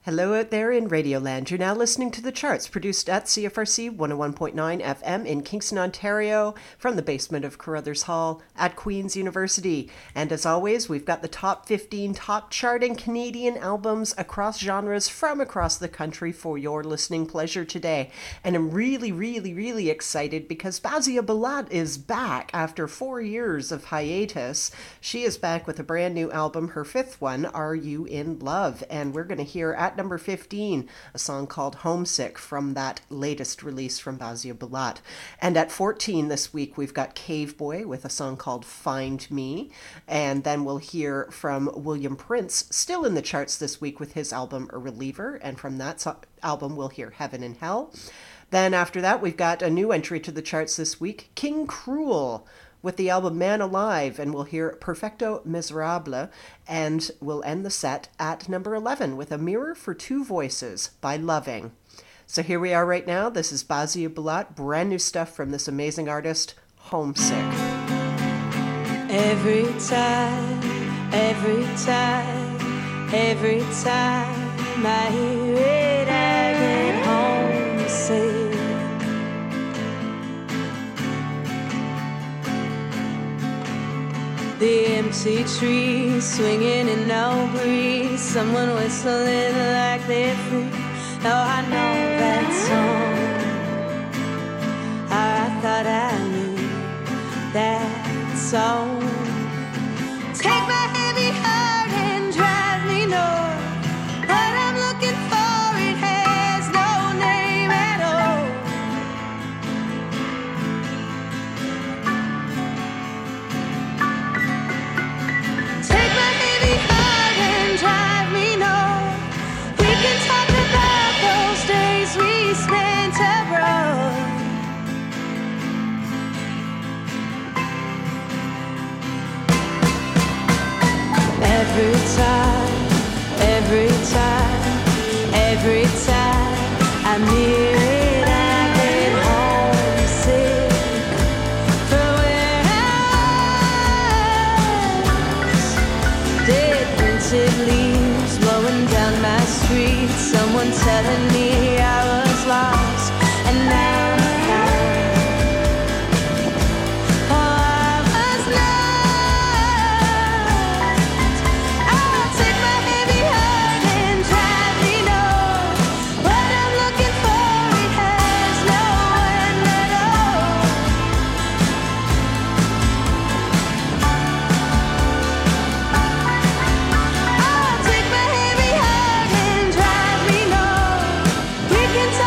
Hello out there in Radioland. You're now listening to The Charts, produced at CFRC 101.9 FM in Kingston, Ontario, from the basement of Carruthers Hall at Queen's University. And as always, we've got the top 15 top charting Canadian albums across genres from across the country for your listening pleasure today. And I'm really excited because Fawzia Balaat is back after 4 years of hiatus. She is back with a brand new album, her fifth one, Are You in Love? And we're going to hear at number 15, a song called Homesick from that latest release from Fawzia Balaat. And at 14 this week, we've got Cave Boy with a song called Find Me. And then we'll hear from William Prince, still in the charts this week with his album A Reliever. And from that album, we'll hear Heaven and Hell. Then after that, we've got a new entry to the charts this week, King Cruel, with the album Man Alive, and we'll hear Perfecto Miserable, and we'll end the set at number 11 with A Mirror for Two Voices by Loving. So here we are right now. This is Fawzia Balaat, brand new stuff from this amazing artist, Homesick. Every time I hear it, I get homesick. The empty trees swinging in no breeze, someone whistling like they're free. Oh, I know that song. I thought I knew that song. Take my heavy heart and drive me north. What I'm looking for, it has no name at all. Take my heavy heart and drive me north. We can talk about those days we spent abroad. Every time I'm near it, I get homesick from where I was. Dead printed leaves blowing down my street, someone telling me I was lost, and now I'm found. We can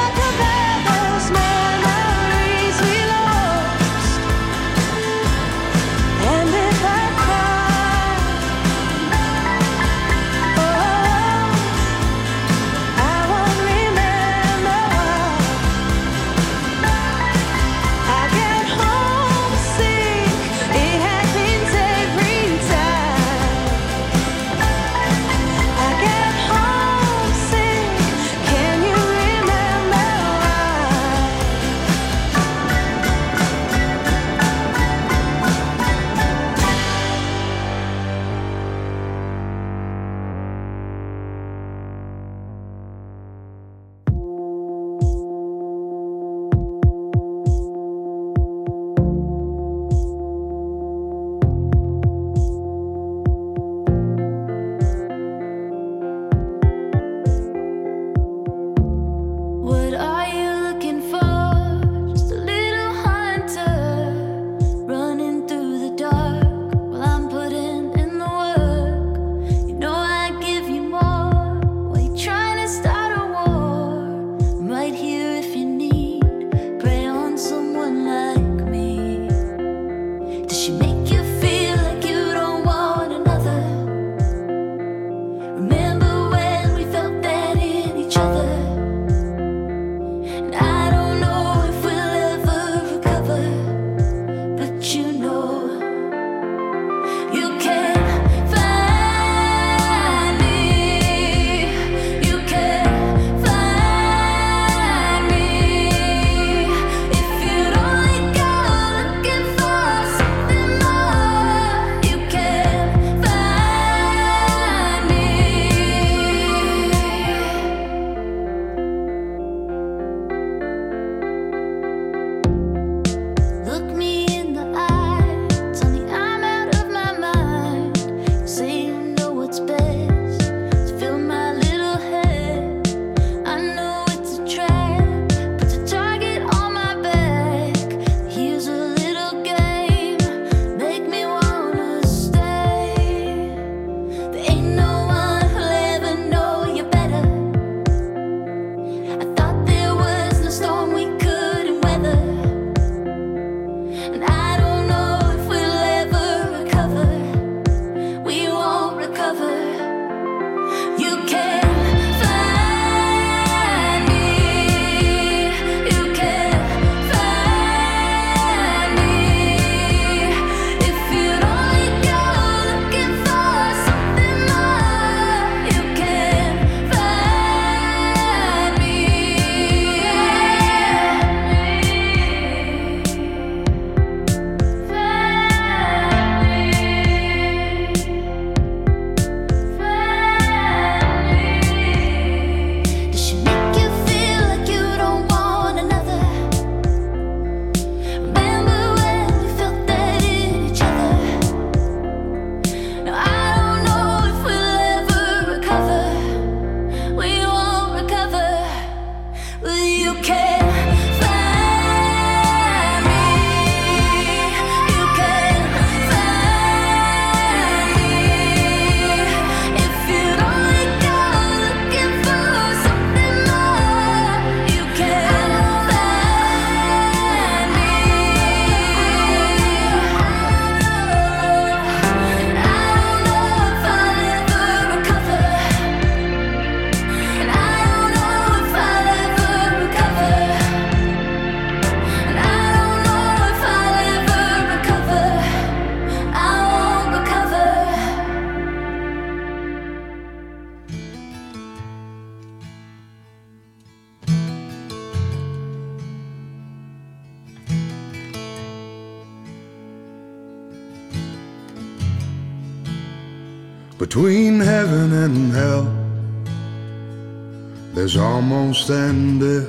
Between heaven and hell, there's almost and if,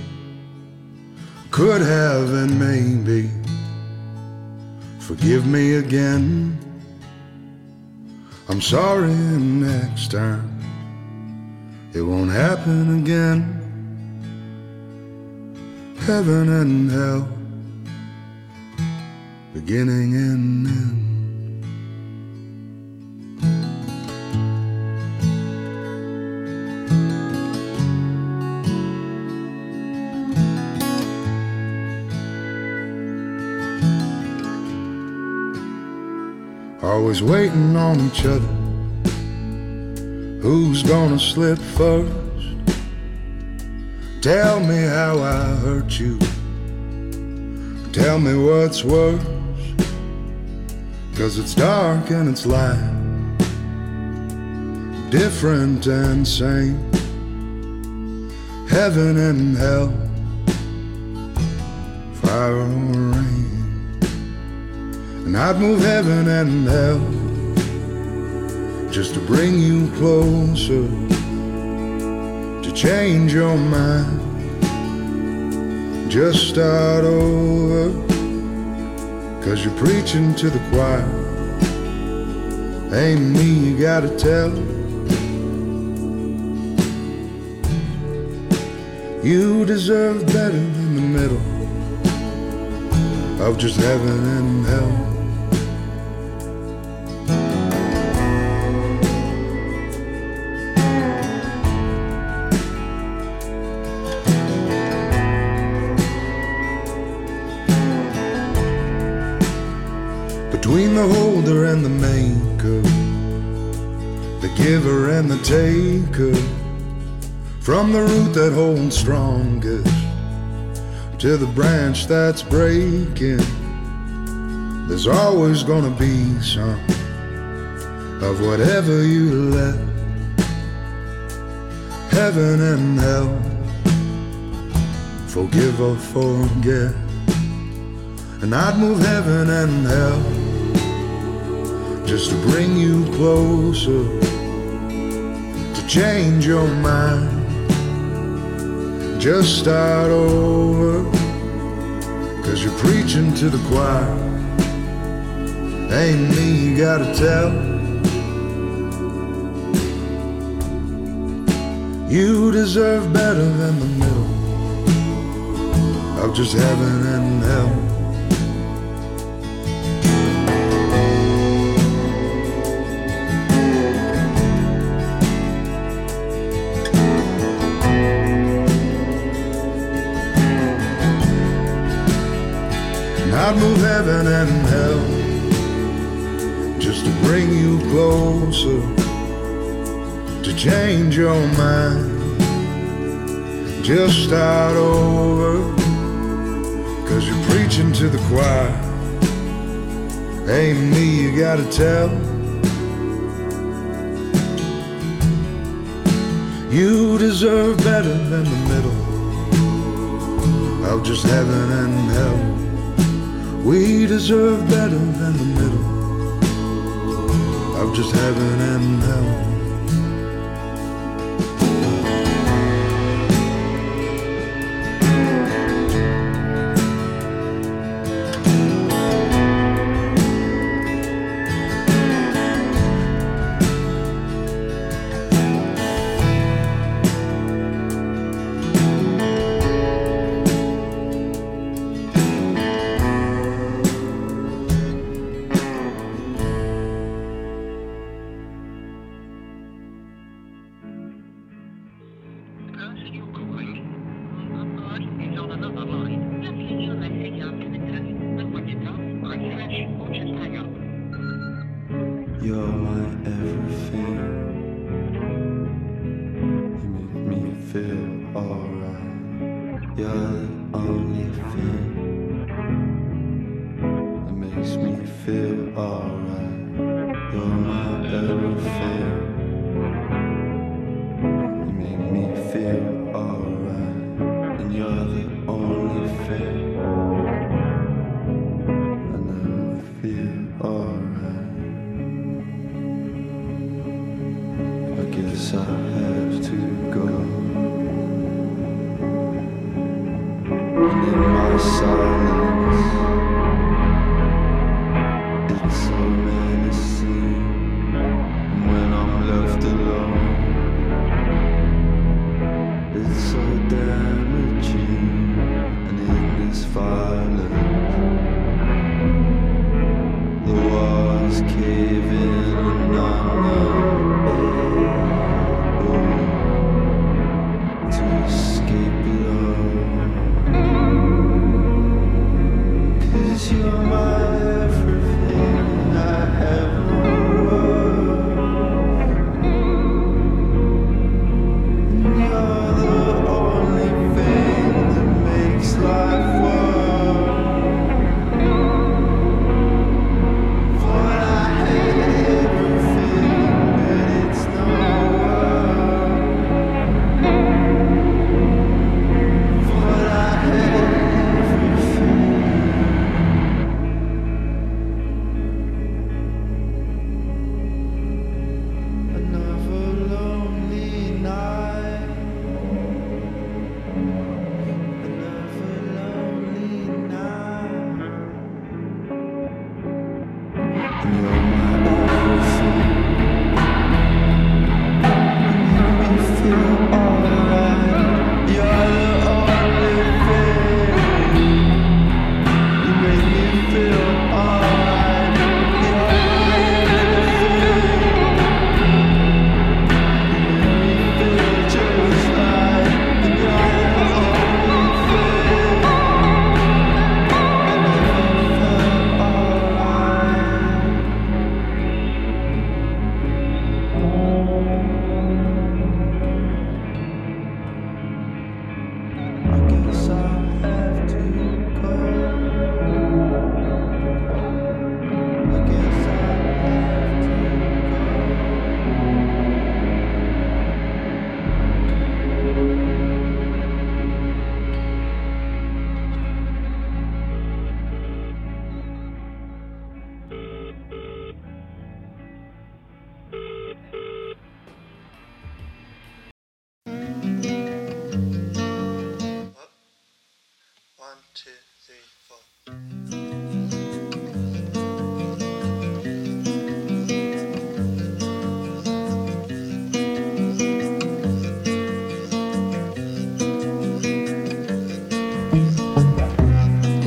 could have and maybe. Forgive me again, I'm sorry, and next time it won't happen again. Heaven and hell, beginning and end. Always waiting on each other, who's gonna slip first? Tell me how I hurt you, tell me what's worse. 'Cause it's dark and it's light, different and same. Heaven and hell, fire or rain. And I'd move heaven and hell just to bring you closer, to change your mind, just start over. 'Cause you're preaching to the choir, ain't me you gotta tell. You deserve better than the middle of just heaven and hell. Between the holder and the maker, the giver and the taker, from the root that holds strongest to the branch that's breaking, there's always gonna be some of whatever you let. Heaven and hell, forgive or forget. And I'd move heaven and hell just to bring you closer, to change your mind, just start over. 'Cause you're preaching to the choir, ain't me you gotta tell. You deserve better than the middle of just heaven and hell. I'd move heaven and hell just to bring you closer, to change your mind, just start over. 'Cause you're preaching to the choir, ain't me you gotta tell. You deserve better than the middle of just heaven and hell. We deserve better than the middle of just heaven and hell. You're my everything. You make me feel alright. You're the only thing that makes me feel alright. You're my everything. You make me feel alright. And you're the only thing that never feel alright.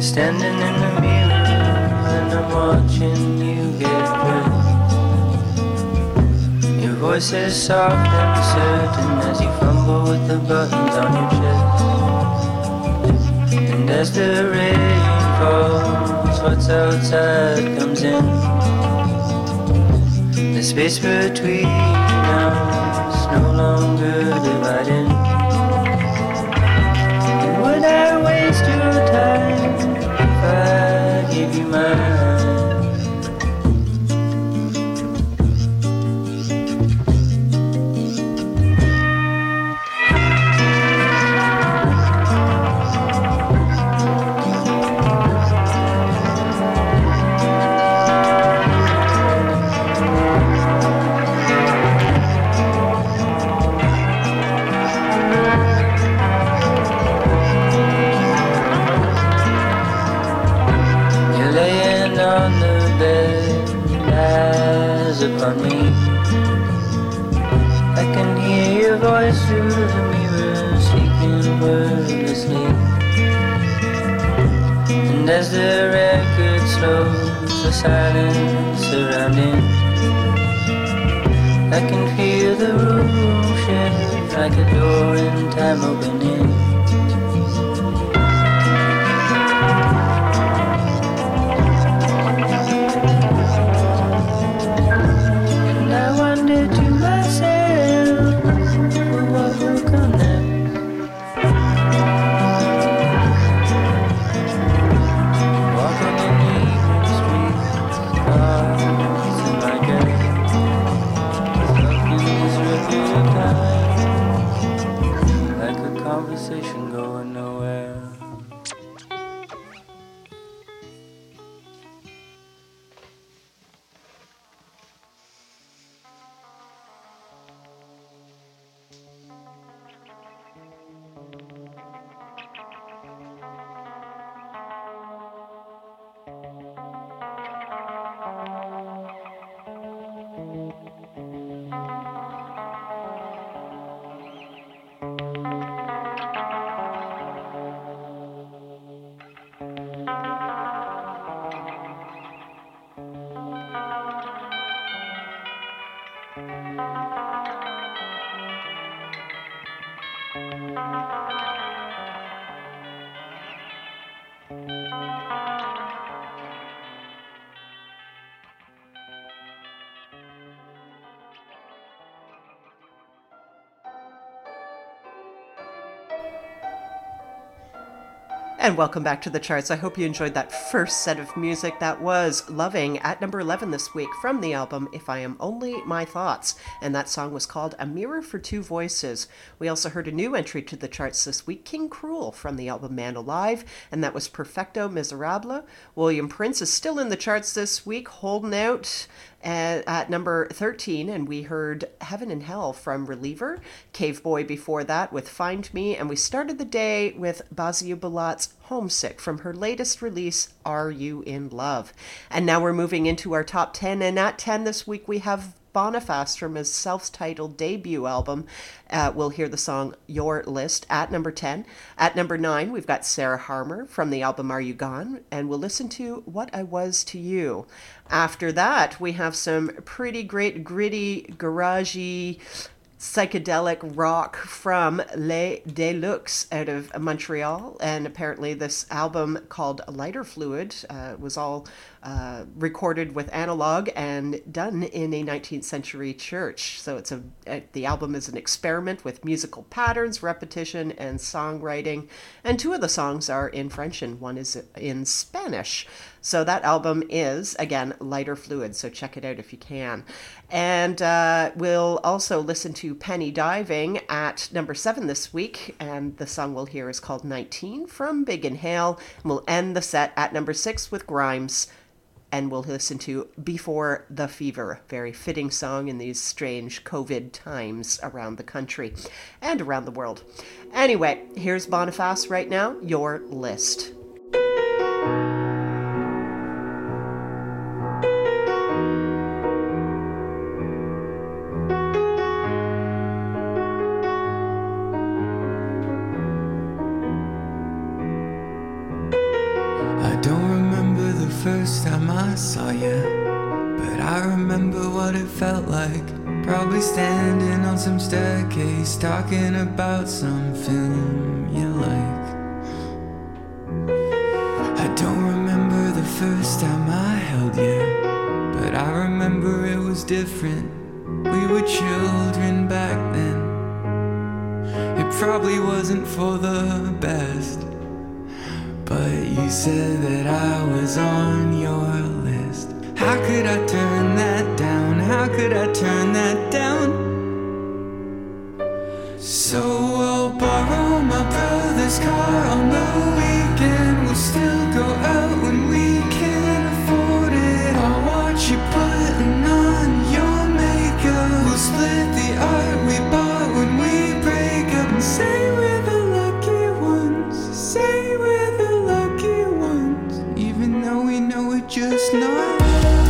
standing in the mirror and I'm watching you get dressed. Your voice is soft and certain as you fumble with the buttons on your chest. And as the rain falls, what's outside comes in. The space between us no longer dividing. And would I waste your time if I gave you mine? Upon me, I can hear your voice through the mirror, speaking wordlessly. And as the record slows, the silence surrounding, I can feel the room shift like a door in time opening. Conversation going nowhere. And welcome back to the charts. I hope you enjoyed that first set of music. That was Loving at number 11 this week from the album If I Am Only My Thoughts. And that song was called A Mirror for Two Voices. We also heard a new entry to the charts this week, King Cruel from the album Man Alive. And that was Perfecto Miserable. William Prince is still in the charts this week, holding out at number 13, and we heard Heaven and Hell from Reliever, Cave Boy before that with Find Me, and we started the day with Basia Bulat's Homesick from her latest release, Are You in Love? And now we're moving into our top 10, and at 10 this week we have Boniface from his self-titled debut album. We'll hear the song Your List at number 10. At number 9, we've got Sarah Harmer from the album Are You Gone? And we'll listen to What I Was to You. After that, we have some pretty great, gritty, garagey, psychedelic rock from Les Deluxe out of Montreal. And apparently this album called Lighter Fluid was all recorded with analog and done in a 19th century church. So the album is an experiment with musical patterns, repetition, and songwriting. And two of the songs are in French and one is in Spanish. So that album is, again, Lighter Fluid, so check it out if you can. And we'll also listen to Penny Diving at number 7 this week, and the song we'll hear is called 19 from Big Inhale. And we'll end the set at number 6 with Grimes, and we'll listen to Before the Fever, very fitting song in these strange COVID times around the country and around the world. Anyway, here's Boniface right now, Your List. first time I saw you, but I remember what it felt like. Probably standing on some staircase, talking about some film you like. I don't remember the first time I held you, but I remember it was different. We were children back then. It probably wasn't for the best, but you said that I was on your list. How could I turn that down? How could I turn that down? So I'll borrow my brother's car on the weekend. We'll still go out when we can afford it. I'll watch you putting on your makeup. We'll split the art we bought when we break up, and say we're the lucky ones. Say we're the lucky ones, even though we know we're just not.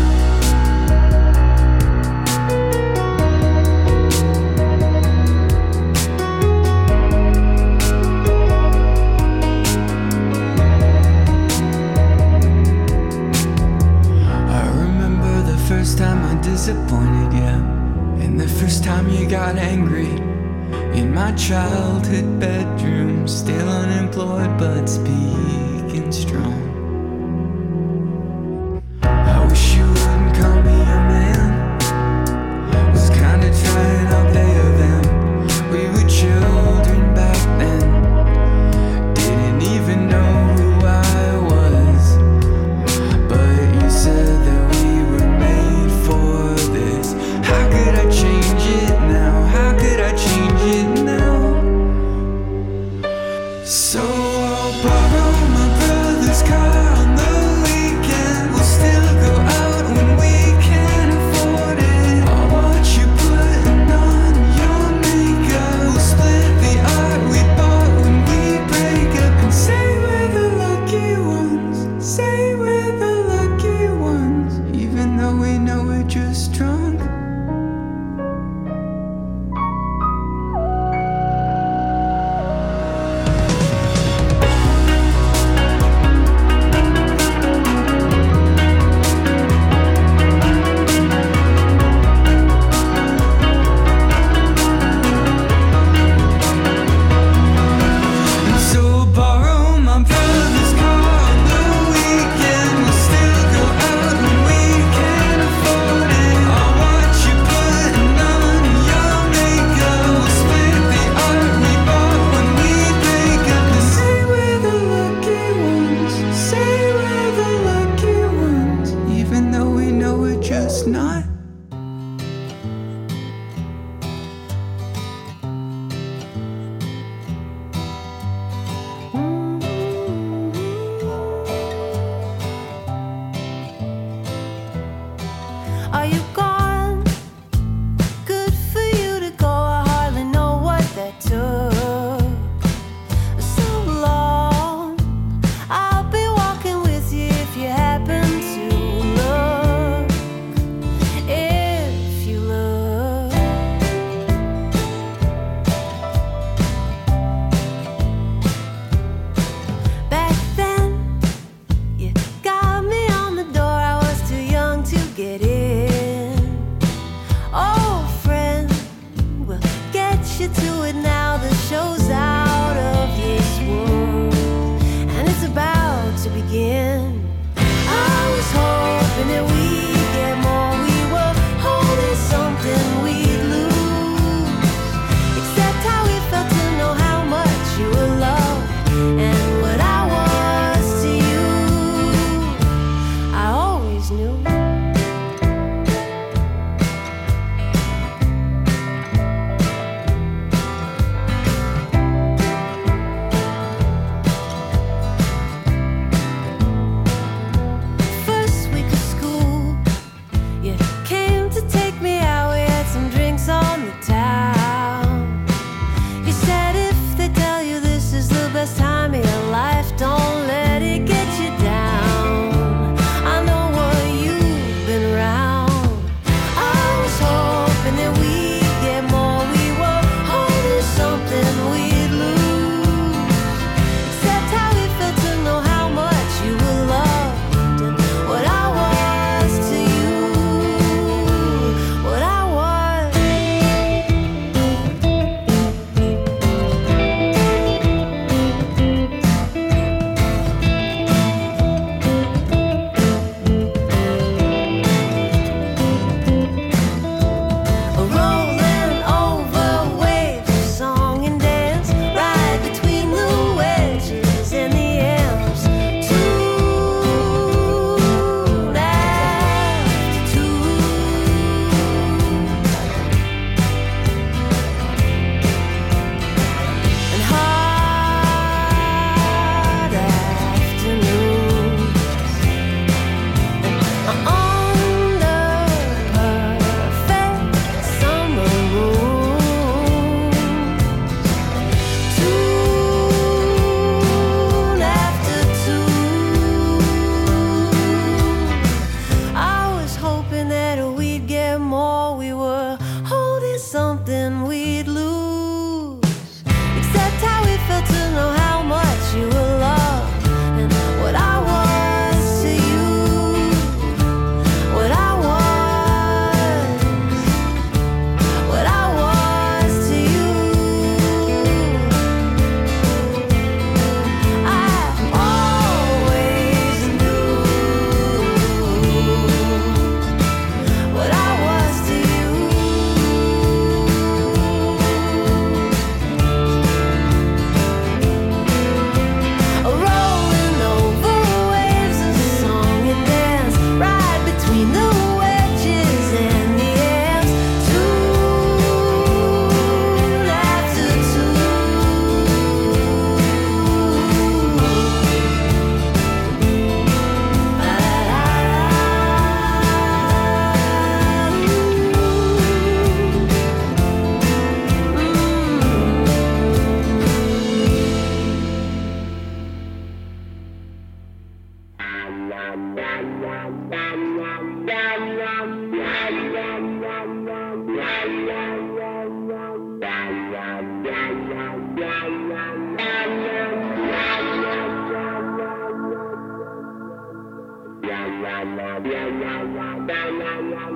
First time I disappointed you, and the first time you got angry in my childhood bedroom, still unemployed but speaking strong. I wish you wouldn't call me a man. Was kinda trying out there then. We were children back then. Didn't even know who I was, but you said that we were made for this. How could I change it now? How could I change it now? So I'll borrow my brother's car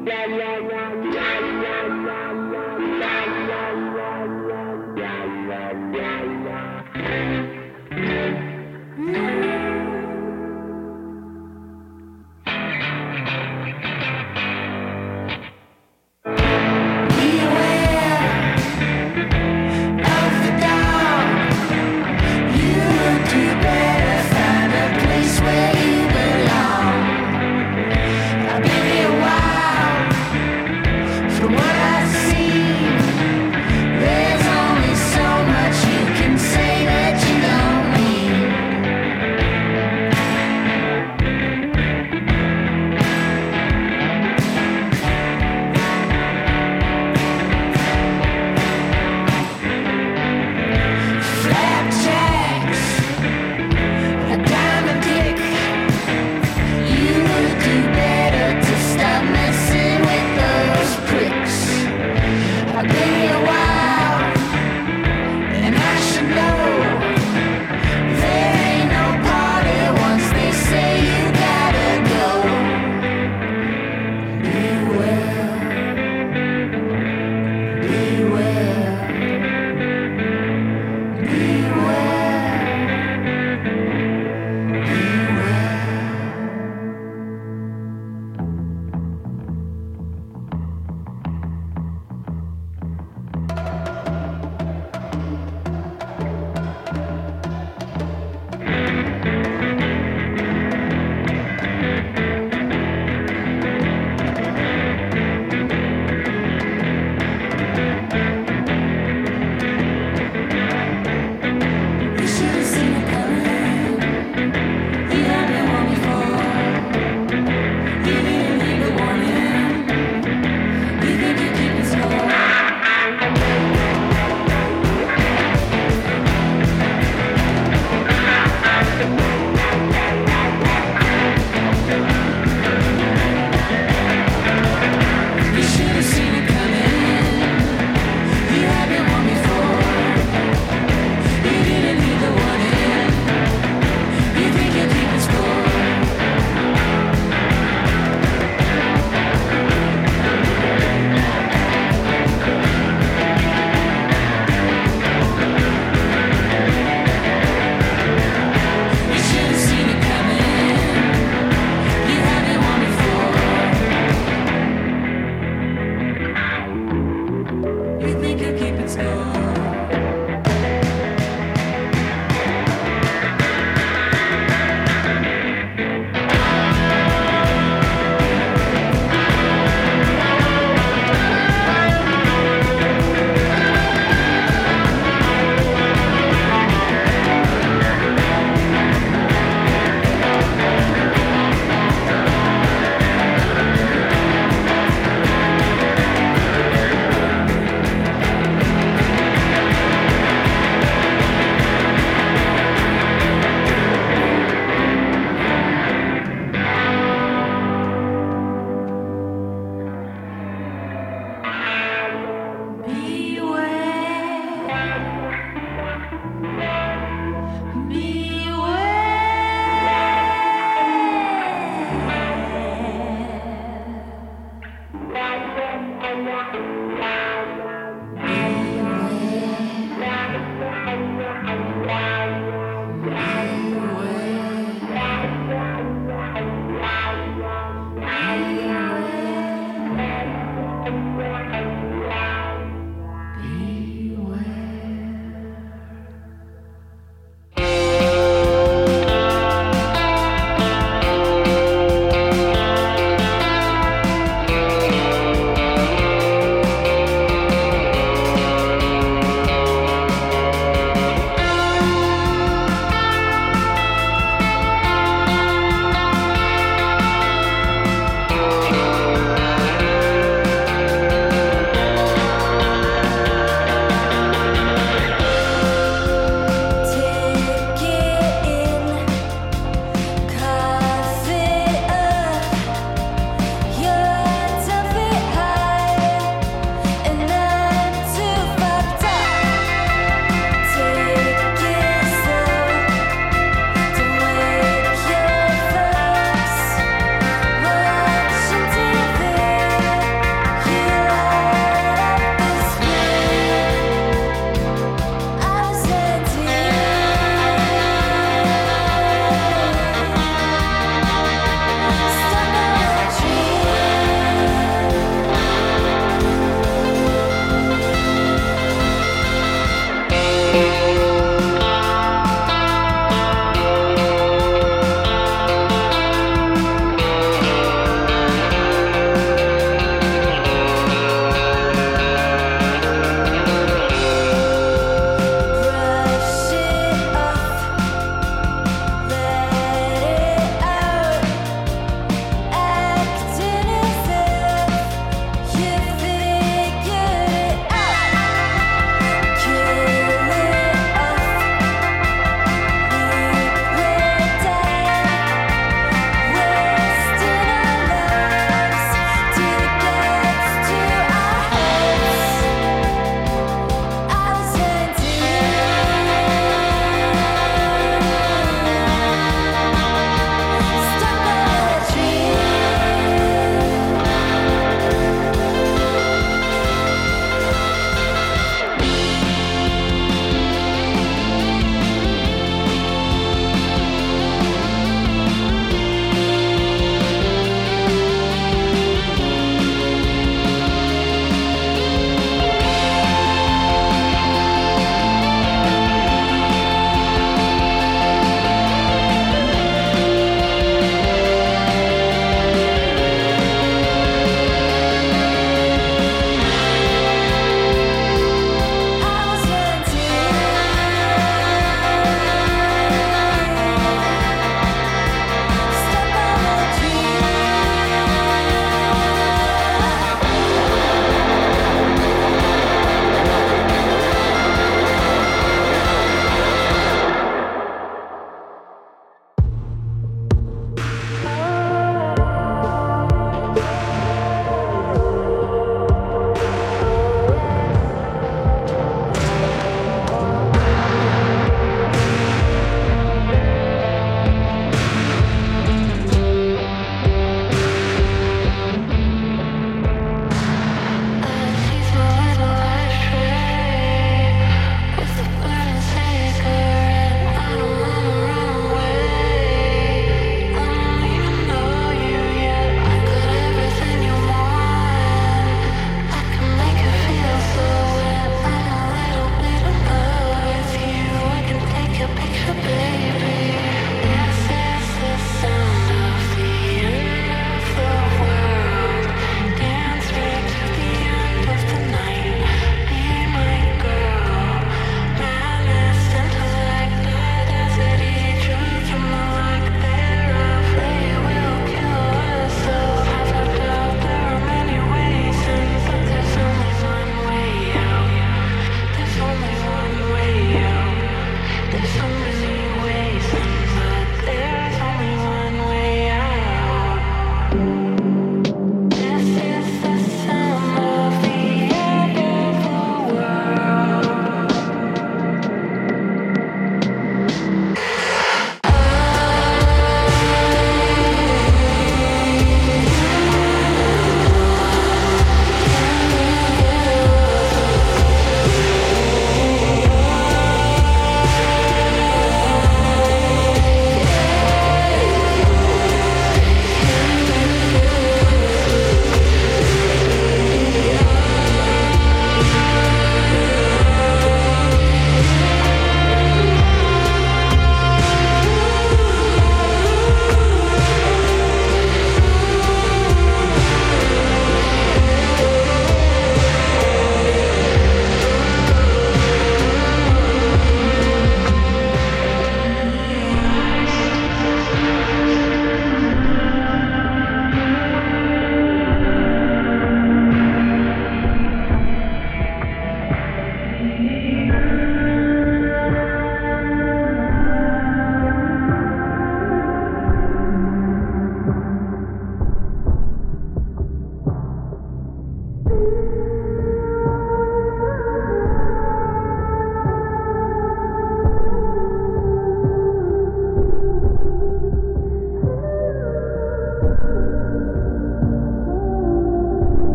Where you belong. I've been here a while.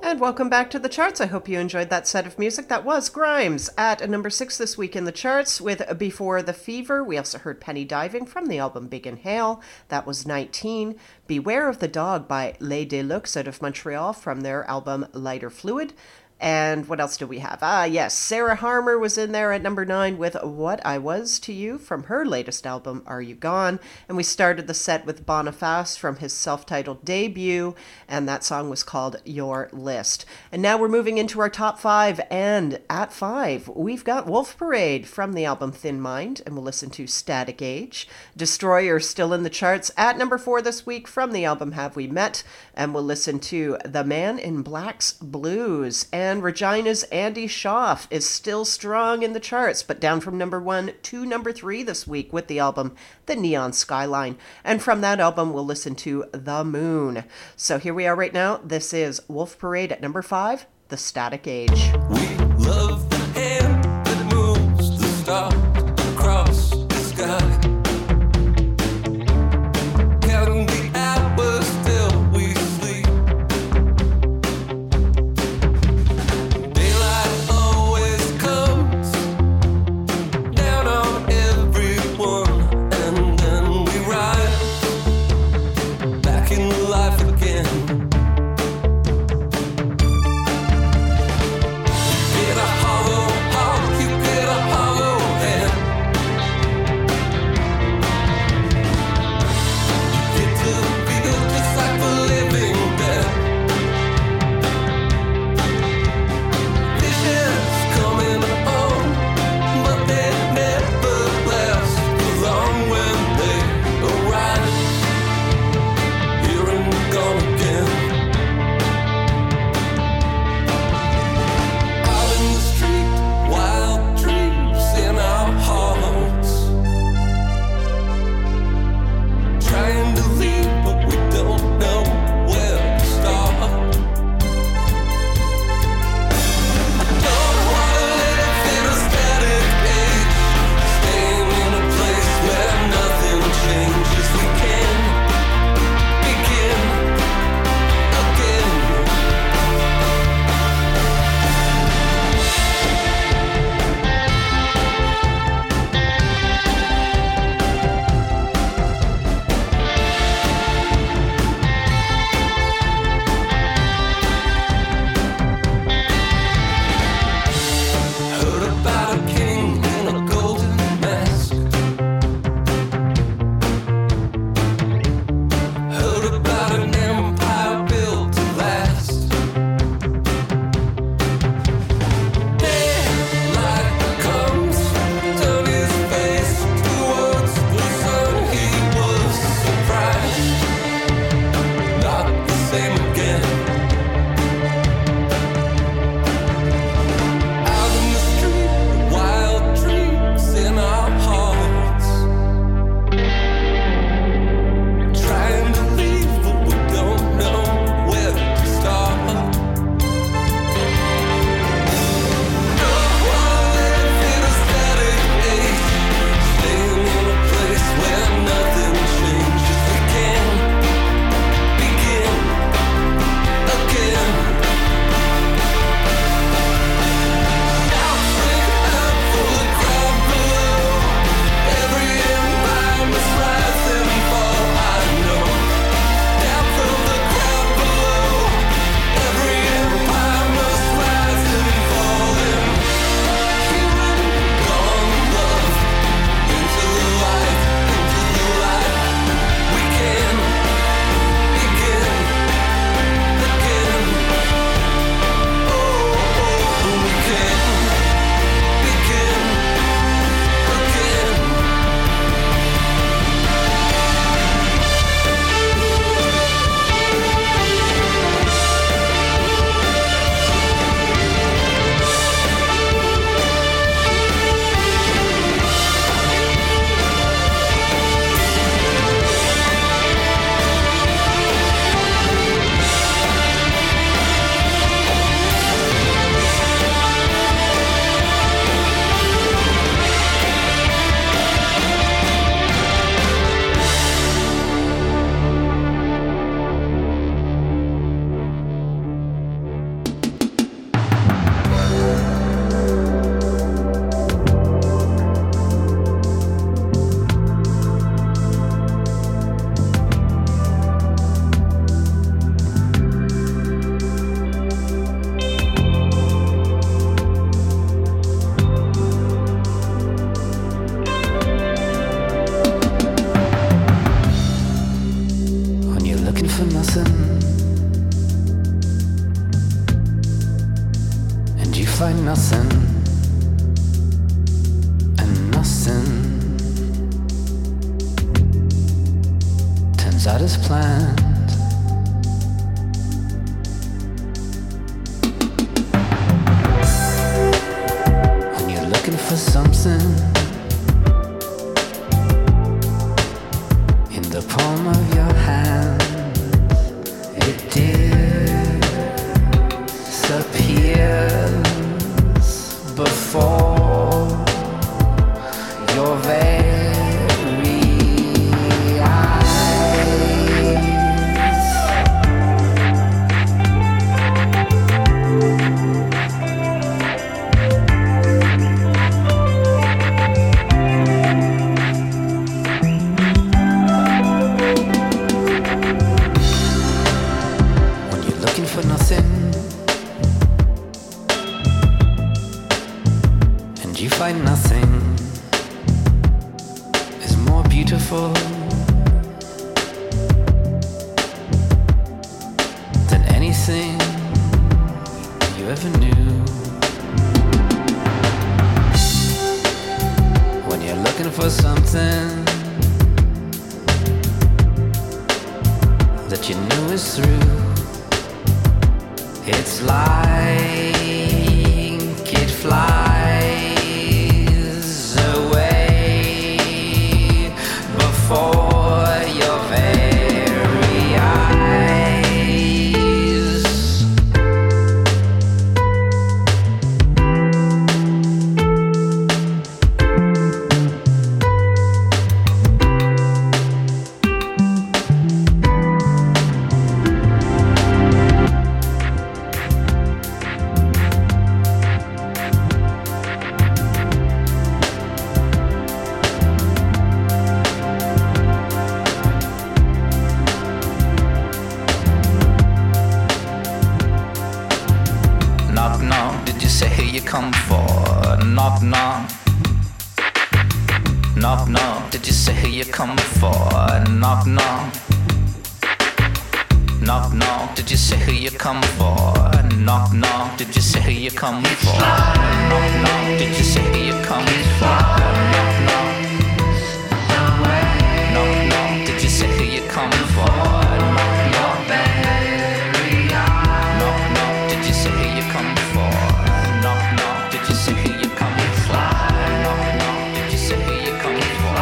And welcome back to the charts. I hope you enjoyed that set of music. That was Grimes at number 6 this week in the charts with Before the Fever. We also heard Penny Diving from the album Big Inhale. That was 19. Beware of the Dog by Les Deluxe out of Montreal from their album Lighter Fluid. And what else do we have? Yes, Sarah Harmer was in there at number 9 with What I Was to You from her latest album, Are You Gone? And we started the set with Boniface from his self-titled debut, and that song was called Your List. And now we're moving into our top 5, and at 5, we've got Wolf Parade from the album Thin Mind, and we'll listen to Static Age. Destroyer still in the charts at number 4 this week from the album Have We Met, and we'll listen to The Man in Black's Blues. And Regina's Andy Schaaf is still strong in the charts, but down from number 1 to number 3 this week with the album The Neon Skyline. And from that album, we'll listen to The Moon. So here we are right now. This is Wolf Parade at number 5, The Static Age. We love the hand that moves the star across the sky. Counting the hours till we sleep. Daylight always comes down on everyone, and then we rise back in life again. Get a hollow heart, you get a hollow hand. find nothing, and nothing turns out as planned. When you're looking for something in the palm of your hand, it disappears before your very eyes. When you're looking for nothing and you find nothing is more beautiful than anything you ever knew. When you're looking for something that you know is through, it's like it flies away before your very eyes. Knock, knock, did you say who you come for? Knock, knock. Knock, knock, did you say who you come for? Knock, knock. Knock, knock, did you say who you come for? Knock, knock, did you say who you come for? Knock, knock, did you say who you come for? Knock, knock. Knock, knock, did you say who you come for? Knock, knock. Knock, knock, did you say who you come for? Knock, knock, did you say who you come for? Knock, knock, did you say who you come for?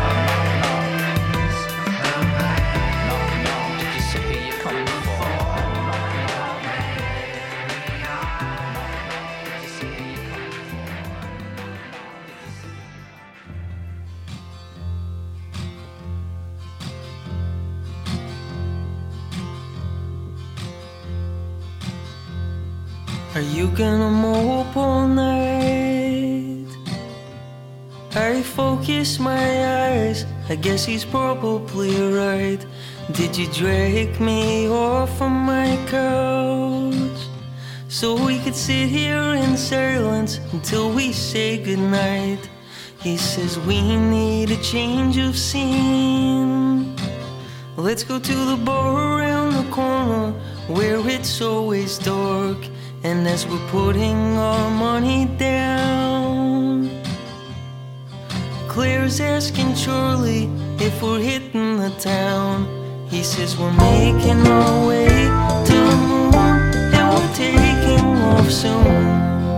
Knock, knock, did you say who you come for? Are you gonna mope all night? I focus my eyes, I guess he's probably right. Did you drag me off from my couch so we could sit here in silence until we say goodnight? He says we need a change of scene. Let's go to the bar around the corner where it's always dark. And as we're putting our money down, Claire's asking Charlie if we're hitting the town. He says we're making our way to the moon and we're taking off soon.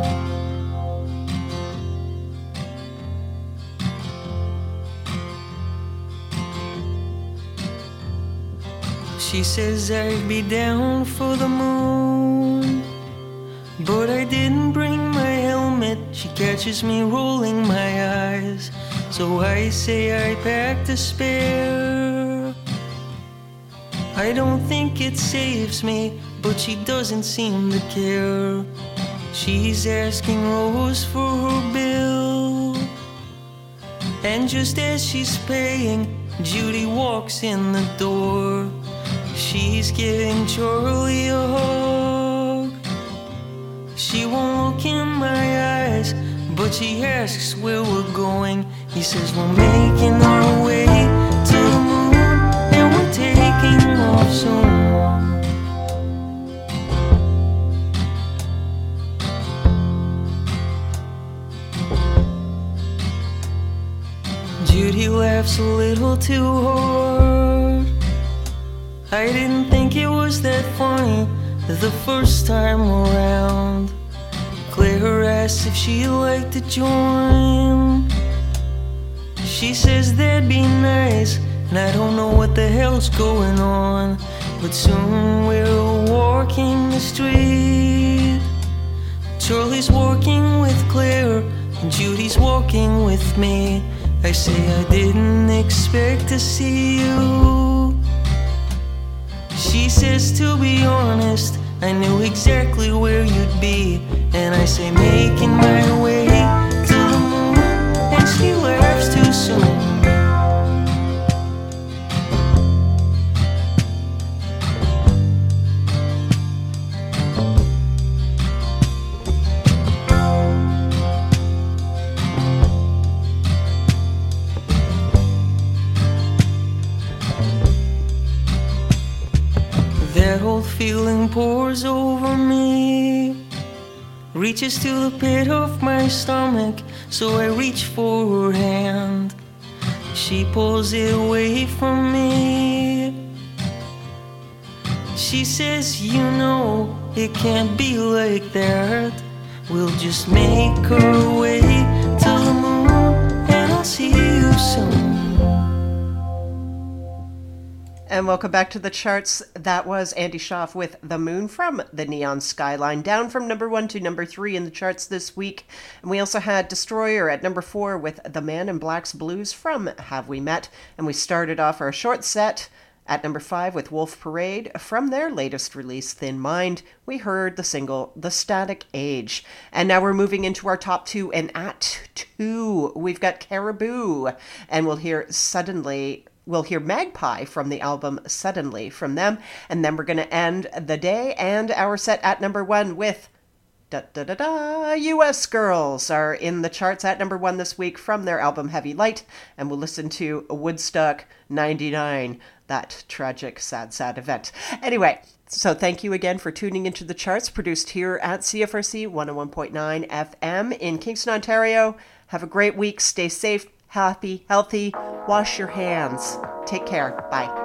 She says I'd be down for the moon, but I didn't bring my helmet. She catches me rolling my eyes, so I say I packed a spare. I don't think it saves me, but she doesn't seem to care. She's asking Rose for her bill, and just as she's paying, Judy walks in the door. She's giving Charlie a hug. She won't look in my eyes, but she asks where we're going. He says we're making our way to the moon and we're taking off soon. laughs a little too hard. I didn't think it was that funny the first time around. Claire asked if she'd like to join. She says that'd be nice, and I don't know what the hell's going on. But soon we're walking the street. Charlie's walking with Claire, and Judy's walking with me. I say I didn't expect to see you. She says, to be honest, I knew exactly where you'd be. And I say, making my way to the moon, and she laughs too soon. That old feeling pours over me, reaches to the pit of my stomach, so I reach for her hand. She pulls it away from me. She says, you know, it can't be like that. We'll just make our way to the moon, and I'll see you soon. And welcome back to the charts. That was Andy Schaaf with The Moon from the Neon Skyline, down from number 1 to number 3 in the charts this week. And we also had Destroyer at number 4 with The Man in Black's Blues from Have We Met. And we started off our short set at number 5 with Wolf Parade. From their latest release, Thin Mind, we heard the single The Static Age. And now we're moving into our top 2, and at 2 we've got Caribou, and we'll hear Magpie from the album Suddenly from them. And then we're going to end the day and our set at number 1 with US Girls are in the charts at number 1 this week from their album Heavy Light. And we'll listen to Woodstock 99, that tragic, sad event. Anyway, so thank you again for tuning into the charts, produced here at CFRC 101.9 FM in Kingston, Ontario. Have a great week. Stay safe, happy, healthy. Wash your hands. Take care. Bye.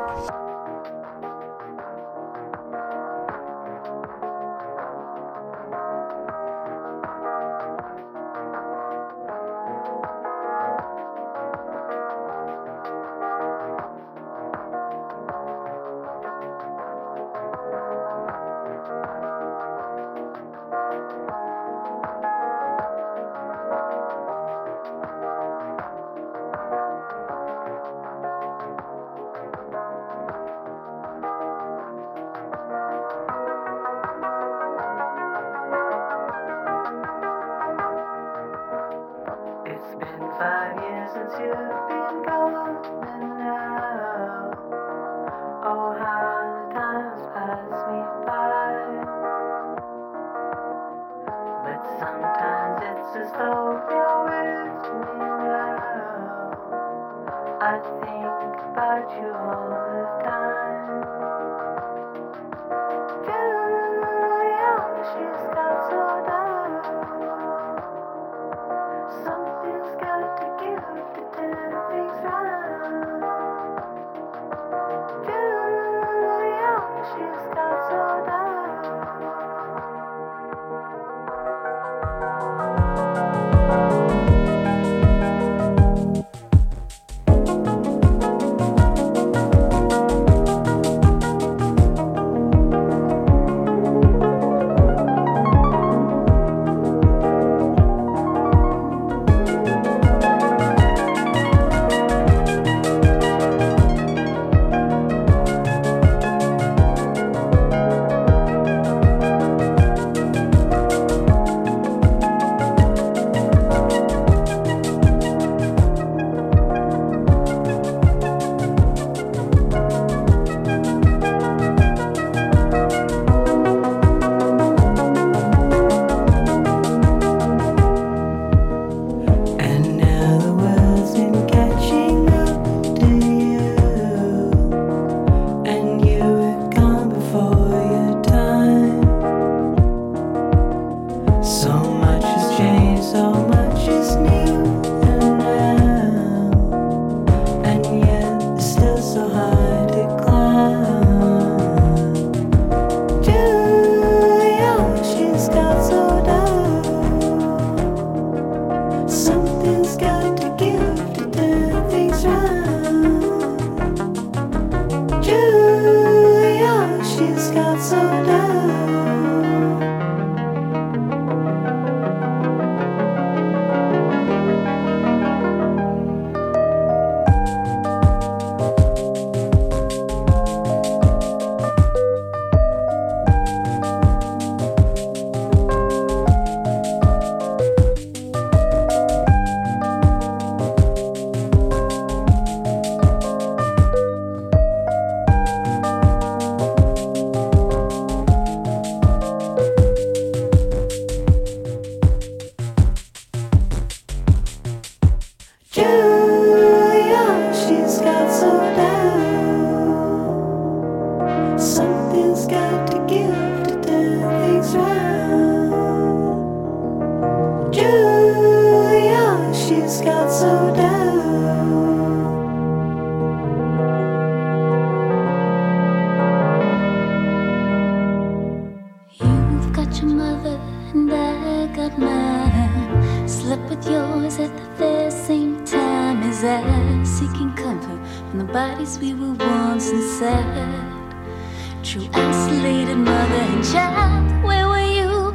got your mother and I got mine. Slept with yours at the very same time as I, seeking comfort from the bodies we were once inside. True isolated mother and child, where were you?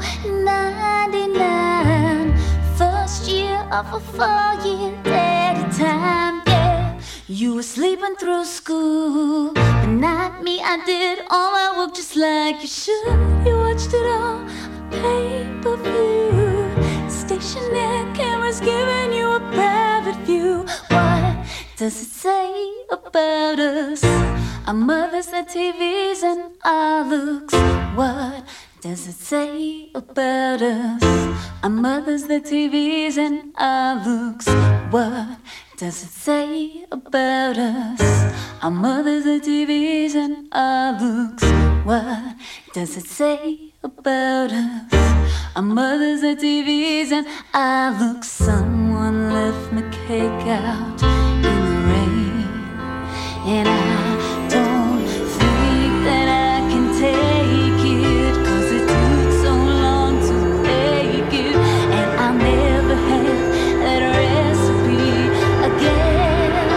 99, first year of a 4-year daddy time, yeah. You were sleeping through school, but not me. I did all my work just like you should. You watched it all on pay-per-view. Stationary cameras giving you a private view. What does it say about us? Our mothers, their TVs, and our looks. What does it say about us? Our mothers, their TVs, and our looks. What does it say about us? Our mothers, their TVs, and our looks. What does it say about us? Our mothers, their TVs, and our looks. Someone left my cake out in the rain, and I don't think that I can take it, 'cause it took so long to make it, and I'll never have that recipe again.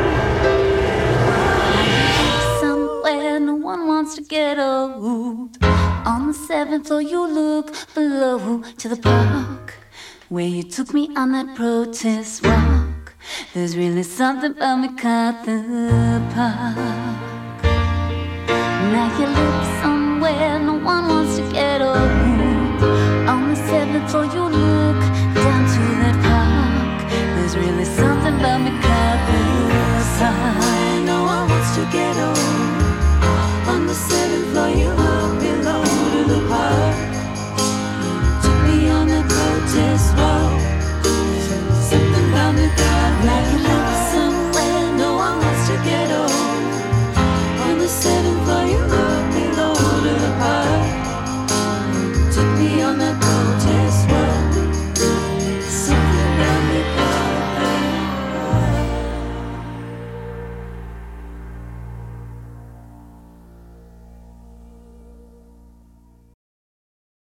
Somewhere no one wants to get old. On the 7th floor you look below to the park where you took me on that protest walk. There's really something about MacArthur Park. Now you live somewhere no one wants to get old. On the 7th floor you look down to that park. There's really something about MacArthur Park. No one wants to get old. On the 7th floor you look below to the park. Took me on that protest walk. Something about MacArthur. Like you live somewhere no one wants to get old. On the 7th floor you look below to the park. Took me on that